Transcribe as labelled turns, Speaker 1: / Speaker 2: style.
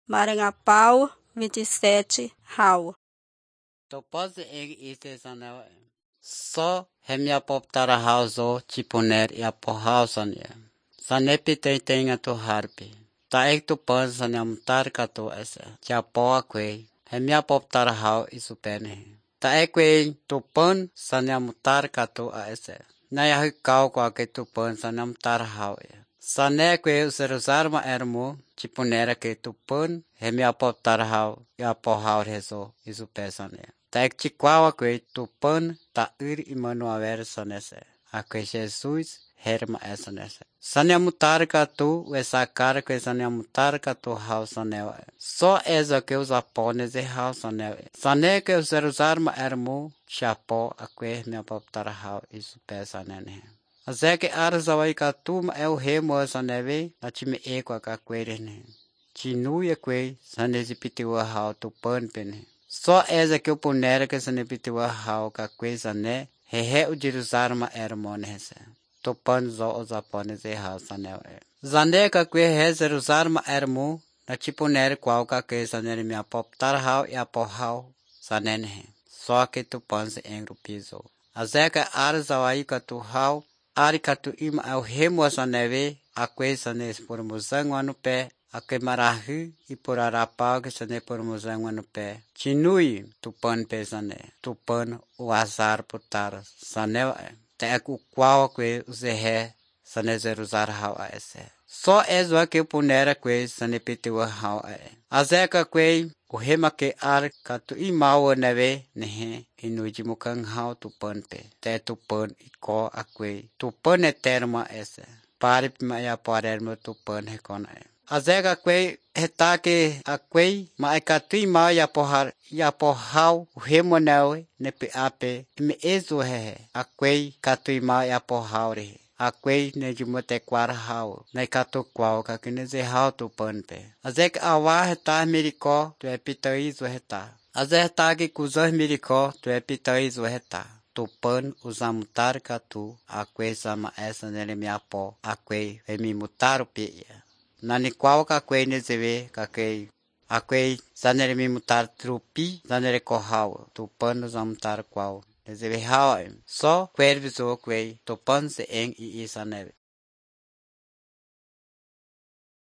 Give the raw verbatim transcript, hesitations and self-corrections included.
Speaker 1: Maranhapau, vinte e sete, Rau.
Speaker 2: Tu pode ir e sanel. Só remia poptara hauso tipuner e apo hausania. Sanepi tem tem a tu harpi. Ta ek tu pan sanem tar kato essa. Tia poa que remia poptara hau e supene. Ta ekwe tu pan sanem tar kato a essa. Na ya kau kwa ke tu pan sanem tar hau. Sane que o ser usar ma ermo tipunera que tu pan remia poptara hau e apo hau reso e supesane. Ta ek tikwawa que tu pan ta ir e manuaver sanese. A que Jesus herma essa nessa. Sanemutar ka tu o essa cara que sanemutar ka tu hau sanel. Só essa que os apones e hau sanel. Sane que o ser usar ma ermo chapo a que me poptar hau e supesane. Aze que arzawai ka tu ma el remo saneve na time equa ka querene. Tinuia que sanezipitiwa hau tu pan pene. Só essa que o punera que se nepitiwa hau ka coisa né, hehe o dirusarma era monese. Topan zo os apones e hau sanel é. Zane ka que he zerusarma ermo, na tipunera qual ka que sanere me apoptar hau e apo hau sanene. Só que tu panse engro piso. Azeca arzawai ka tu hau, ari ka tu ima el remo saneve, a coisa nes por muzango anu pé. A que marahu e por arapau que se ne por muzango no pé. Chinui tu pan pesane. Tu pan o azar putar. Sanel é. Te é o qual que o zehe sane zeruzar hau a esse. Só é o que punera que sane pitua hau a é. A zeca que o rema que ar katu i mau neve nehe inuji mukang hau tu pan pe. Te tu pan i ko a que. Tu pan é terma esse. Pare ma ya parermo tu pan he kona é. Azega que está que a que mas que tu mal ya porrar ya porral o remonel ne pe ape me ezo he a que que tu mal ya porral re a que ne de mote quar hau ne cato qual que que ne ze hau tu panpe azega a wa está americo tu é pitaizo reta azega que cuzos americo tu é pitaizo reta tu pan usamutar catu a que sama essa nele me apo a que me mutar o pe Nani qual ka que ne zeve ka que a que sanere mi mutar trupi sanere ko hau tu pano zamutar qual ne zeve hau só querviso que tu pan se en e sanere